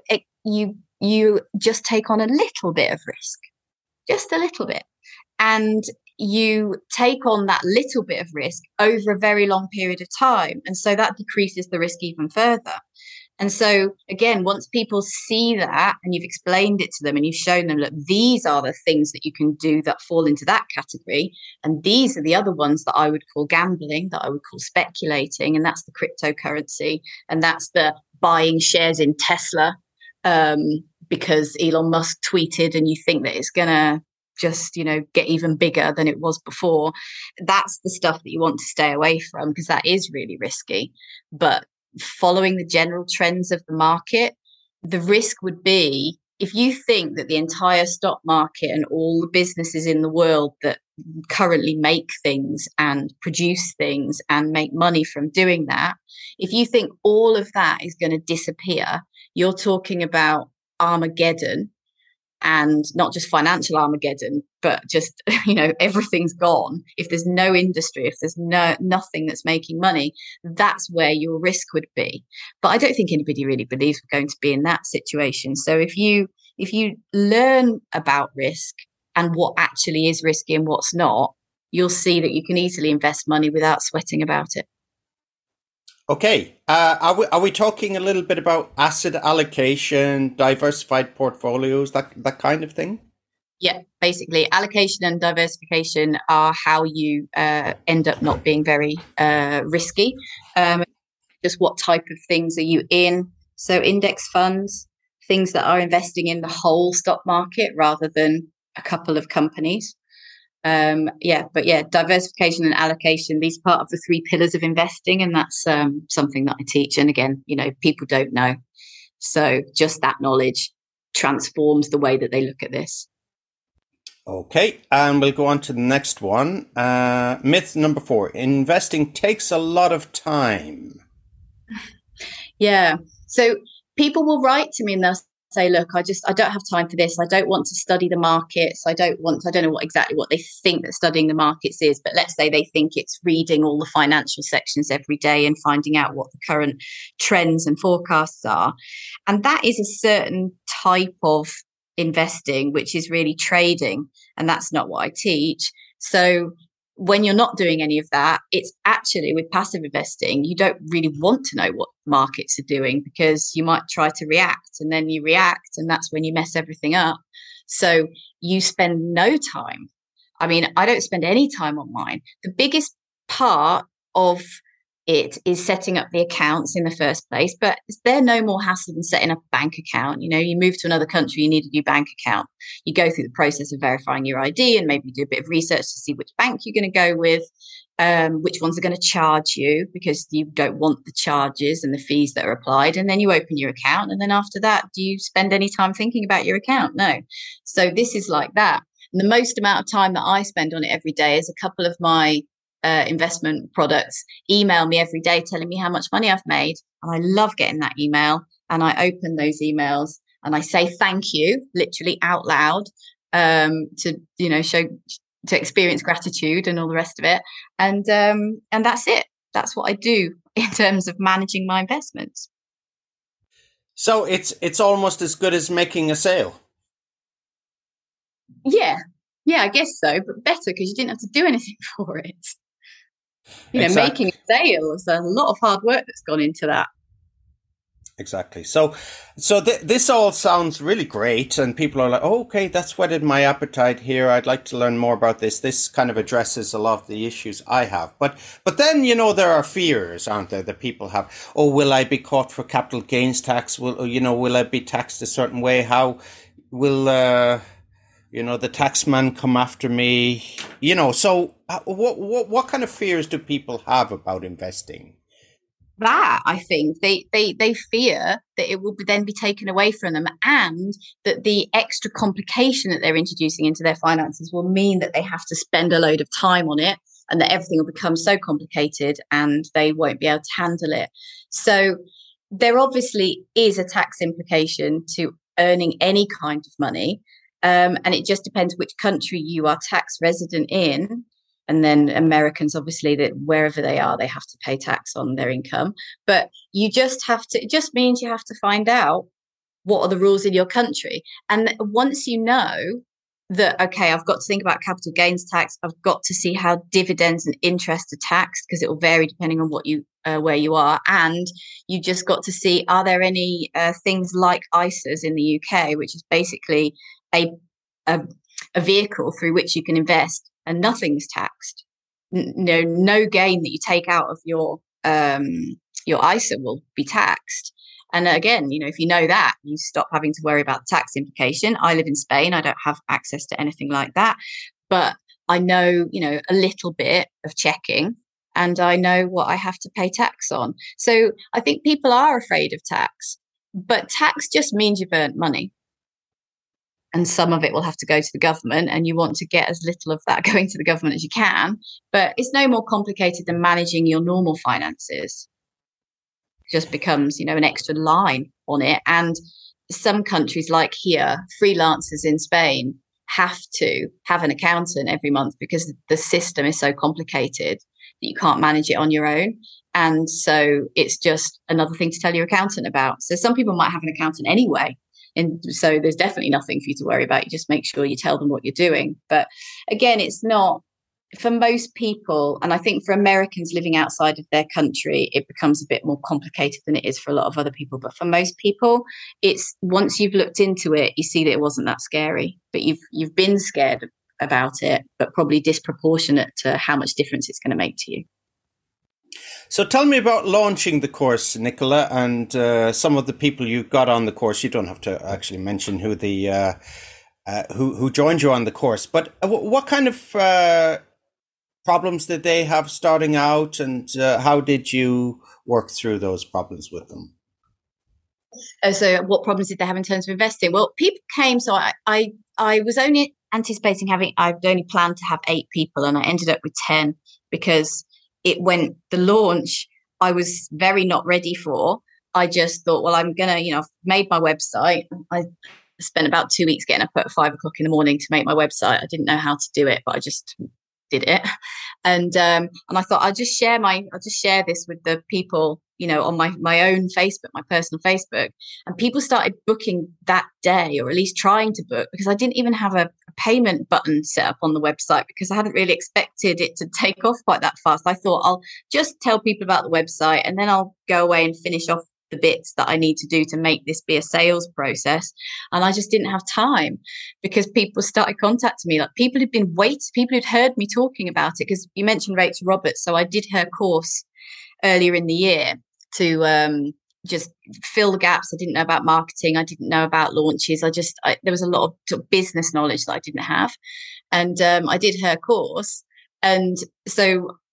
just take on a little bit of risk, just a little bit, and you take on that little bit of risk over a very long period of time, and so that decreases the risk even further. And so, again, once people see that and you've explained it to them and you've shown them, look, these are the things that you can do that fall into that category. And these are the other ones that I would call gambling, that I would call speculating. And that's the cryptocurrency. And that's the buying shares in Tesla because Elon Musk tweeted and you think that it's going to just, get even bigger than it was before. That's the stuff that you want to stay away from because that is really risky. But following the general trends of the market, the risk would be if you think that the entire stock market and all the businesses in the world that currently make things and produce things and make money from doing that, if you think all of that is going to disappear, you're talking about Armageddon. And not just financial Armageddon, but just, everything's gone. If there's no industry, if there's nothing that's making money, that's where your risk would be. But I don't think anybody really believes we're going to be in that situation. So if you learn about risk and what actually is risky and what's not, you'll see that you can easily invest money without sweating about it. Okay, are we talking a little bit about asset allocation, diversified portfolios, that kind of thing? Yeah, basically, allocation and diversification are how you end up not being very risky. Just what type of things are you in? So index funds, things that are investing in the whole stock market rather than a couple of companies. Diversification and allocation, these are part of the 3 pillars of investing, and that's something that I teach. And again, people don't know. So just that knowledge transforms the way that they look at this. Okay, and we'll go on to the next one. Myth number 4, investing takes a lot of time. Yeah, so people will write to me and they'll say, look, I don't have time for this. I don't want to study the markets. I don't know exactly what they think that studying the markets is, but let's say they think it's reading all the financial sections every day and finding out what the current trends and forecasts are. And that is a certain type of investing, which is really trading. And that's not what I teach. So when you're not doing any of that, it's actually with passive investing, you don't really want to know what markets are doing because you might try to react and then you react and that's when you mess everything up. So you spend no time. I mean, I don't spend any time on mine. The biggest part of it is setting up the accounts in the first place, but they're no more hassle than setting up a bank account. You move to another country, you need a new bank account. You go through the process of verifying your ID and maybe do a bit of research to see which bank you're going to go with. which ones are going to charge you because you don't want the charges and the fees that are applied. And then you open your account. And then after that, do you spend any time thinking about your account? No. So this is like that. And the most amount of time that I spend on it every day is a couple of my investment products email me every day telling me how much money I've made. And I love getting that email. And I open those emails and I say thank you, literally out loud, to, show, to experience gratitude and all the rest of it. And that's it. That's what I do in terms of managing my investments. So it's almost as good as making a sale. Yeah, I guess so, but better because you didn't have to do anything for it. Exactly. Making a sale is a lot of hard work that's gone into that. Exactly. So this all sounds really great, and people are like, oh, okay, that's whetted my appetite here. I'd like to learn more about this. This kind of addresses a lot of the issues I have. But then, there are fears, aren't there, that people have? Oh, will I be caught for capital gains tax? Will I be taxed a certain way? How will, the taxman come after me? So what kind of fears do people have about investing? That I think they fear that it will then be taken away from them, and that the extra complication that they're introducing into their finances will mean that they have to spend a load of time on it, and that everything will become so complicated and they won't be able to handle it. So there obviously is a tax implication to earning any kind of money, and it just depends which country you are tax resident in. And then Americans, obviously, that wherever they are, they have to pay tax on their income. But you just have to, it just means you have to find out what are the rules in your country. And once you know that, okay, I've got to think about capital gains tax, I've got to see how dividends and interest are taxed, because it will vary depending on what you where you are. And you just got to see, are there any things like ISAs in the UK, which is basically a vehicle through which you can invest, and nothing's taxed. No gain that you take out of your ISA will be taxed. And again, if you know that, you stop having to worry about the tax implication. I live in Spain. I don't have access to anything like that, but I know, a little bit of checking, and I know what I have to pay tax on. So I think people are afraid of tax, but tax just means you've earned money. And some of it will have to go to the government, and you want to get as little of that going to the government as you can. But it's no more complicated than managing your normal finances. It just becomes, an extra line on it. And some countries like here, freelancers in Spain have to have an accountant every month because the system is so complicated that you can't manage it on your own. And so it's just another thing to tell your accountant about. So some people might have an accountant anyway. And so there's definitely nothing for you to worry about. You just make sure you tell them what you're doing. But again, it's not for most people. And I think for Americans living outside of their country, it becomes a bit more complicated than it is for a lot of other people. But for most people, it's once you've looked into it, you see that it wasn't that scary, but you've been scared about it, but probably disproportionate to how much difference it's going to make to you. So tell me about launching the course, Nicola, and some of the people you got on the course. You don't have to actually mention who the who joined you on the course, but what kind of problems did they have starting out, and how did you work through those problems with them? So what problems did they have in terms of investing? Well, people came, so I was only anticipating I'd only planned to have 8 people, and I ended up with 10 because the launch I was very not ready for. I just thought, well, I'm going to, I've made my website. I spent about 2 weeks getting up at 5 o'clock in the morning to make my website. I didn't know how to do it, but I just did it. And I thought I'll just share this with the people, on my own Facebook, my personal Facebook. And people started booking that day, or at least trying to book, because I didn't even have a payment button set up on the website because I hadn't really expected it to take off quite that fast. I thought I'll just tell people about the website and then I'll go away and finish off the bits that I need to do to make this be a sales process. And I just didn't have time because people started contacting me, like people who'd heard me talking about it, because you mentioned Rachel Roberts. So I did her course earlier in the year to just fill the gaps. I didn't know about marketing. I didn't know about launches. There was a lot of business knowledge that I didn't have. And I did her course. And so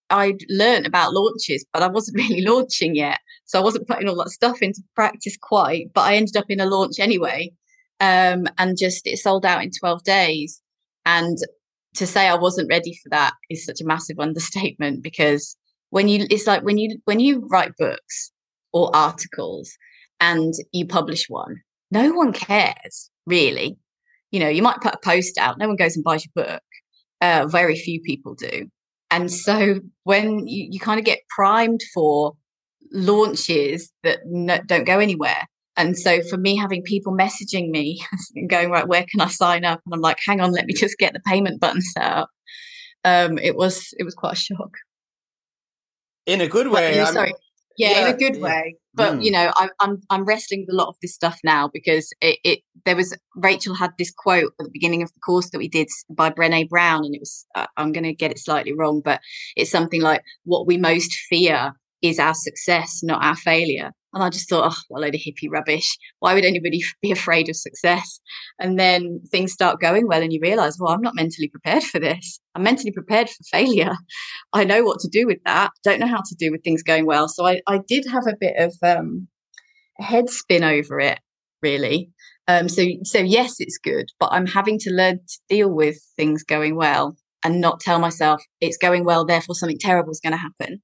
I'd learned about launches, but I wasn't really launching yet. So I wasn't putting all that stuff into practice quite, but I ended up in a launch anyway. And just it sold out in 12 days. And to say I wasn't ready for that is such a massive understatement, because it's like when you write books or articles and you publish one, no one cares really. You might put a post out, no one goes and buys your book. Very few people do. And so when you kind of get primed for launches that don't go anywhere. And so for me, having people messaging me and going, right, where can I sign up? And I'm like, hang on, let me just get the payment button set up. It was quite a shock. In a good way. Sorry. Yeah, in a good way. But I'm wrestling with a lot of this stuff now, because Rachel had this quote at the beginning of the course that we did by Brené Brown, and it was I'm going to get it slightly wrong, but it's something like, what we most fear is our success, not our failure. And I just thought, what a load of hippie rubbish. Why would anybody be afraid of success? And then things start going well and you realize, well, I'm not mentally prepared for this. I'm mentally prepared for failure. I know what to do with that. Don't know how to do with things going well. So I did have a bit of a head spin over it, really. So yes, it's good, but I'm having to learn to deal with things going well and not tell myself it's going well, therefore something terrible is going to happen.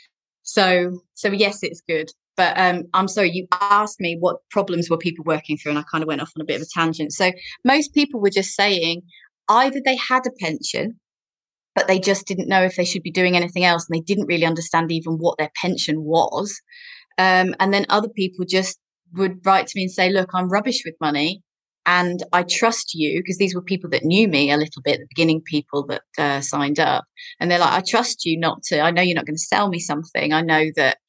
So yes, it's good. But I'm sorry, you asked me what problems were people working through, and I kind of went off on a bit of a tangent. So most people were just saying either they had a pension, but they just didn't know if they should be doing anything else, and they didn't really understand even what their pension was. And then other people just would write to me and say, look, I'm rubbish with money, and I trust you, because these were people that knew me a little bit, the beginning people that signed up. And they're like, I trust you I know you're not going to sell me something. I know that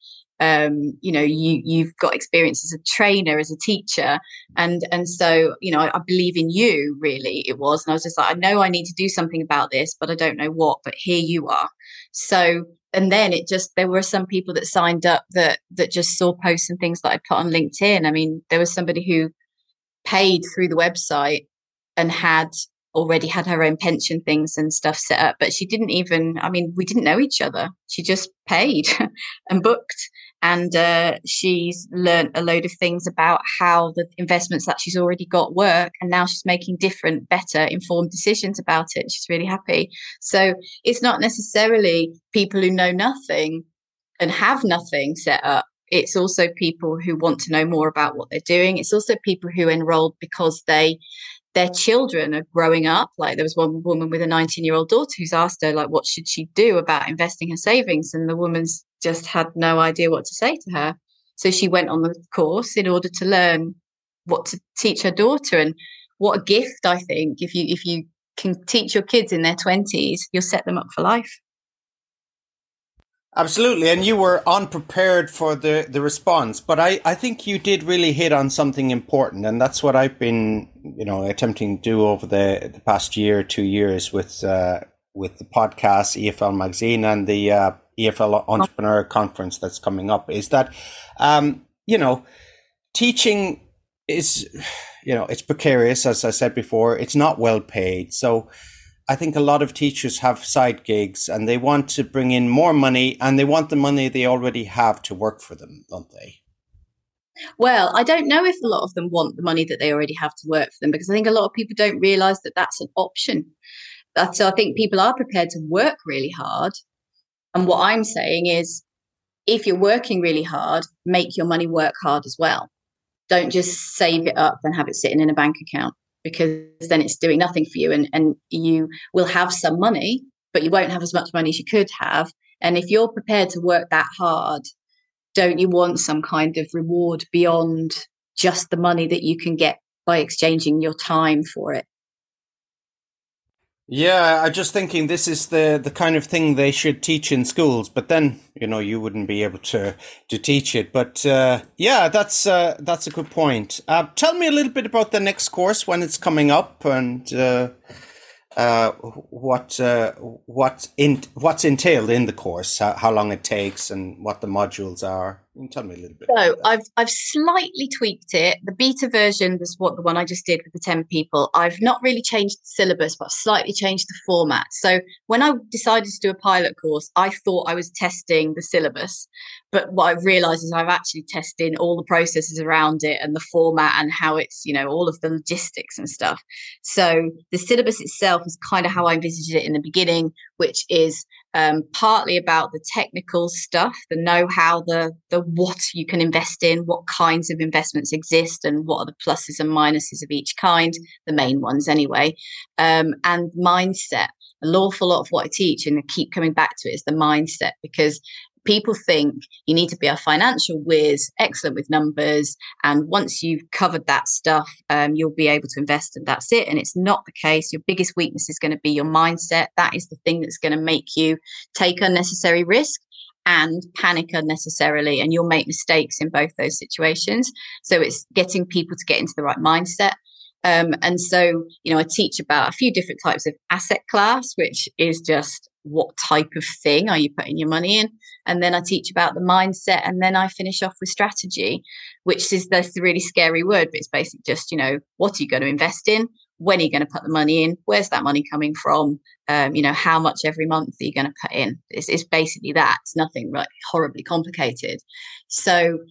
you've got experience as a trainer, as a teacher. And so, I believe in you, really, it was. And I was just like, I know I need to do something about this, but I don't know what, but here you are. So, and then there were some people that signed up that just saw posts and things that I put on LinkedIn. I mean, there was somebody who paid through the website and had already had her own pension things and stuff set up, but she didn't even, we didn't know each other. She just paid and booked. And she's learned a load of things about how the investments that she's already got work. And now she's making different, better informed decisions about it. She's really happy. So it's not necessarily people who know nothing and have nothing set up. It's also people who want to know more about what they're doing. It's also people who enrolled because their children are growing up. Like there was one woman with a 19-year-old daughter who's asked her, like, what should she do about investing her savings? And the woman's just had no idea what to say to her. So she went on the course in order to learn what to teach her daughter. And what a gift, I think, if you can teach your kids in their 20s, you'll set them up for life. Absolutely. And you were unprepared for the response. But I think you did really hit on something important. And that's what I've been, attempting to do over the past year, 2 years with the podcast, EFL Magazine, and the EFL Entrepreneur Conference that's coming up, is that, teaching is, it's precarious, as I said before. It's not well paid. So I think a lot of teachers have side gigs and they want to bring in more money, and they want the money they already have to work for them, don't they? Well, I don't know if a lot of them want the money that they already have to work for them, because I think a lot of people don't realise that that's an option. So I think people are prepared to work really hard. And what I'm saying is, if you're working really hard, make your money work hard as well. Don't just save it up and have it sitting in a bank account, because then it's doing nothing for you, and you will have some money, but you won't have as much money as you could have. And if you're prepared to work that hard, don't you want some kind of reward beyond just the money that you can get by exchanging your time for it? Yeah, I'm just thinking this is the kind of thing they should teach in schools, but then, you wouldn't be able to teach it. But that's a good point. Tell me a little bit about the next course, when it's coming up, and what's entailed in the course, how long it takes, and what the modules are. Tell me a little bit So about that. I've slightly tweaked it. The beta version is the one I just did with the 10 people. I've not really changed the syllabus, but I've slightly changed the format. So when I decided to do a pilot course, I thought I was testing the syllabus. But what I've realized is I've actually tested all the processes around it and the format and how it's, all of the logistics and stuff. So the syllabus itself is kind of how I envisaged it in the beginning, which is partly about the technical stuff, the know-how, the what you can invest in, what kinds of investments exist, and what are the pluses and minuses of each kind, the main ones anyway, and mindset. An awful lot of what I teach, and I keep coming back to it, is the mindset, because people think you need to be a financial whiz, excellent with numbers, and once you've covered that stuff, you'll be able to invest, and that's it. And it's not the case. Your biggest weakness is going to be your mindset. That is the thing that's going to make you take unnecessary risk and panic unnecessarily, and you'll make mistakes in both those situations. So it's getting people to get into the right mindset. And so, I teach about a few different types of asset class, which is just what type of thing are you putting your money in? And then I teach about the mindset, and then I finish off with strategy, which is the really scary word, but it's basically just, what are you going to invest in? When are you going to put the money in? Where's that money coming from? How much every month are you going to put in? It's basically that. It's nothing like horribly complicated. So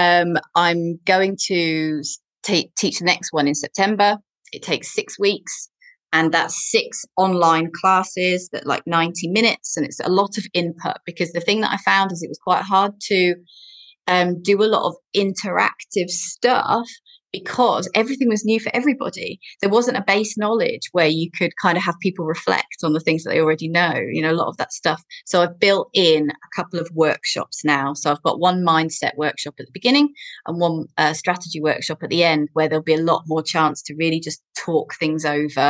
I'm going to teach the next one in September. It takes 6 weeks, and that's 6 online classes that like 90 minutes, and it's a lot of input, because the thing that I found is it was quite hard to do a lot of interactive stuff, because everything was new for everybody. There wasn't a base knowledge where you could kind of have people reflect on the things that they already know, a lot of that stuff. So I've built in a couple of workshops now. So I've got one mindset workshop at the beginning and one strategy workshop at the end, where there'll be a lot more chance to really just talk things over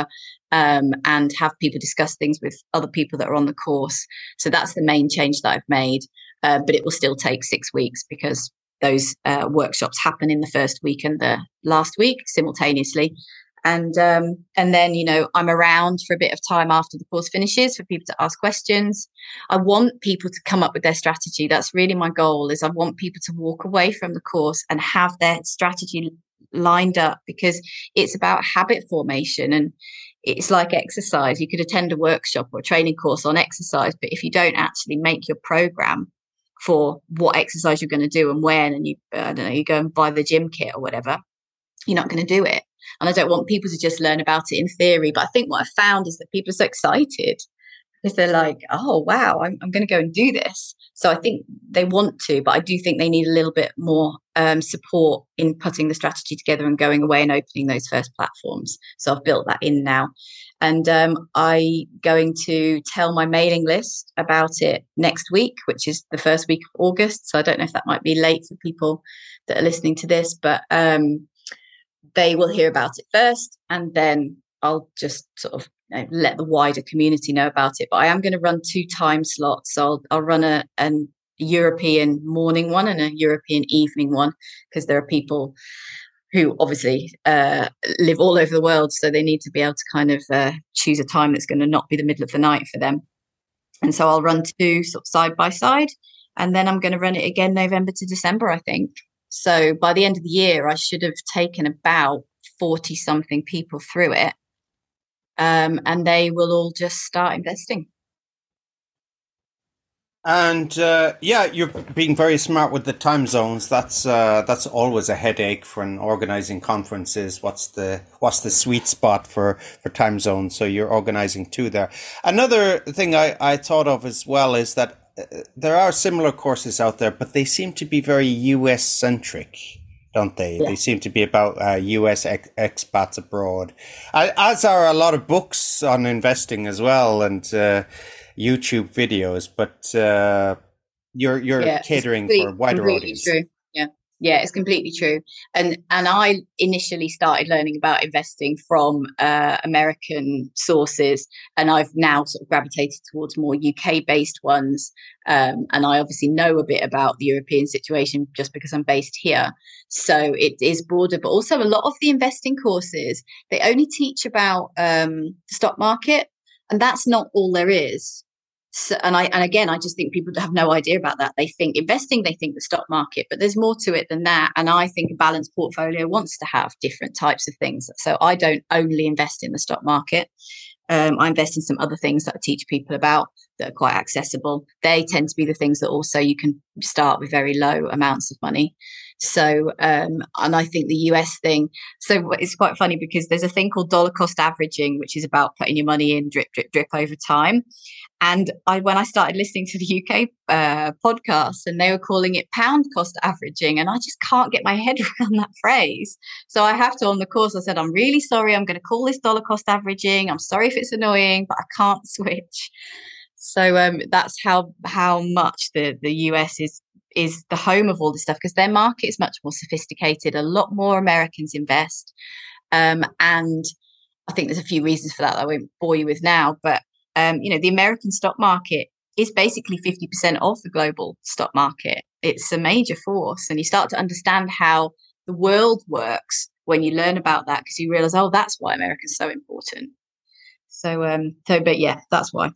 and have people discuss things with other people that are on the course. So that's the main change that I've made. But it will still take 6 weeks, because those workshops happen in the first week and the last week simultaneously. And then, I'm around for a bit of time after the course finishes for people to ask questions. I want people to come up with their strategy. That's really my goal, is I want people to walk away from the course and have their strategy lined up, because it's about habit formation, and it's like exercise. You could attend a workshop or a training course on exercise, but if you don't actually make your program for what exercise you're going to do and when, and you go and buy the gym kit or whatever, you're not going to do it. And I don't want people to just learn about it in theory. But I think what I found is that people are so excited, because they're like, oh, wow, I'm going to go and do this. So I think they want to, but I do think they need a little bit more support in putting the strategy together and going away and opening those first platforms. So I've built that in now. And I'm going to tell my mailing list about it next week, which is the first week of August. So I don't know if that might be late for people that are listening to this, but they will hear about it first, and then I'll just sort of let the wider community know about it. But I am going to run 2 time slots. So I'll run a European morning one and a European evening one, because there are people who obviously live all over the world, so they need to be able to kind of choose a time that's going to not be the middle of the night for them. And so I'll run 2 sort of side by side, and then I'm going to run it again November to December, I think. So by the end of the year, I should have taken about 40 something people through it. And they will all just start investing. And you're being very smart with the time zones. That's always a headache for an organizing conferences. What's the sweet spot for time zones? So you're organizing 2 there. Another thing I thought of as well is that there are similar courses out there, but they seem to be very US centric, don't they? Yeah. They seem to be about US expats abroad, as are a lot of books on investing as well, and YouTube videos. But you're catering for a wider audience. True. Yeah, it's completely true. And I initially started learning about investing from American sources, and I've now sort of gravitated towards more UK-based ones. And I obviously know a bit about the European situation just because I'm based here. So it is broader, but also a lot of the investing courses, they only teach about the stock market, and that's not all there is. So, and again, I just think people have no idea about that. They think investing, they think the stock market, but there's more to it than that. And I think a balanced portfolio wants to have different types of things. So I don't only invest in the stock market. I invest in some other things that I teach people about that are quite accessible. They tend to be the things that also you can start with very low amounts of money. So, and I think the US thing, so it's quite funny because there's a thing called dollar cost averaging, which is about putting your money in drip, drip, drip over time. And when I started listening to the UK podcasts, and they were calling it pound cost averaging, and I just can't get my head around that phrase. So I have to, on the course, I said, I'm really sorry, I'm going to call this dollar cost averaging. I'm sorry if it's annoying, but I can't switch. So that's how much the US is the home of all this stuff, because their market is much more sophisticated. A lot more Americans invest. And I think there's a few reasons for that I won't bore you with now. But, the American stock market is basically 50% of the global stock market. It's a major force. And you start to understand how the world works when you learn about that, because you realize, oh, that's why America's so important. But yeah, that's why.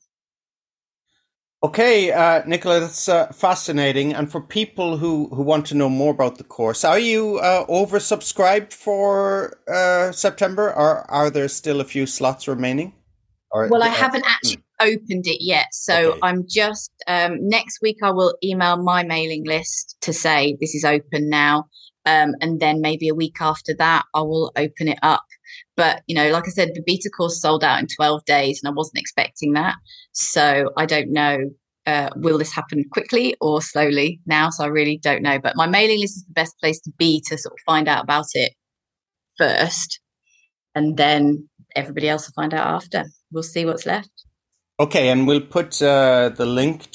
Okay, Nicola, that's fascinating. And for people who want to know more about the course, are you oversubscribed for September, or are there still a few slots remaining? Well, I haven't actually opened it yet. So okay. I'm just, next week I will email my mailing list to say this is open now. And then maybe a week after that, I will open it up. But, like I said, the beta course sold out in 12 days and I wasn't expecting that. So I don't know, will this happen quickly or slowly now? So I really don't know. But my mailing list is the best place to be to sort of find out about it first. And then everybody else will find out after. We'll see what's left. Okay, and we'll put the link,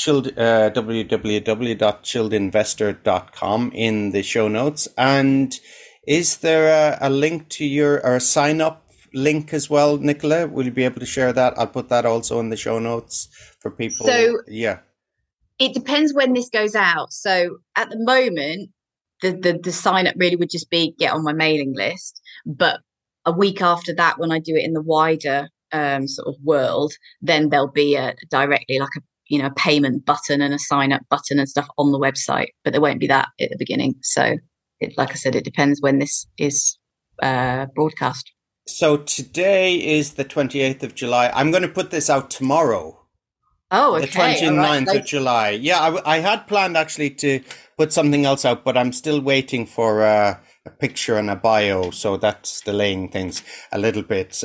www.chilledinvestor.com, in the show notes. And is there a link to or a sign-up link as well, Nicola? Will you be able to share that? I'll put that also in the show notes for people. So yeah, it depends when this goes out. So at the moment, the sign-up really would just be get on my mailing list. But a week after that, when I do it in the wider sort of world, then there'll be directly like a payment button and a sign up button and stuff on the website, but there won't be that at the beginning. So like I said, it depends when this is broadcast. So today is the 28th of July. I'm going to put this out tomorrow. Oh, okay. The 29th of July. Yeah, I had planned actually to put something else out, but I'm still waiting for a picture and a bio, so that's delaying things a little bit.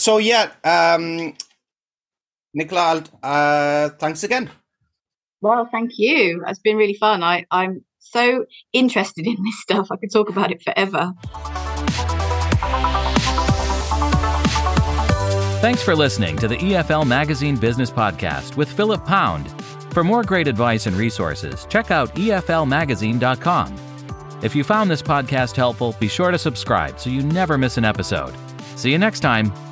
Nicola, thanks again. Well, thank you. It's been really fun. I'm so interested in this stuff. I could talk about it forever. Thanks for listening to the EFL Magazine Business Podcast with Philip Pound. For more great advice and resources, check out eflmagazine.com. If you found this podcast helpful, be sure to subscribe so you never miss an episode. See you next time.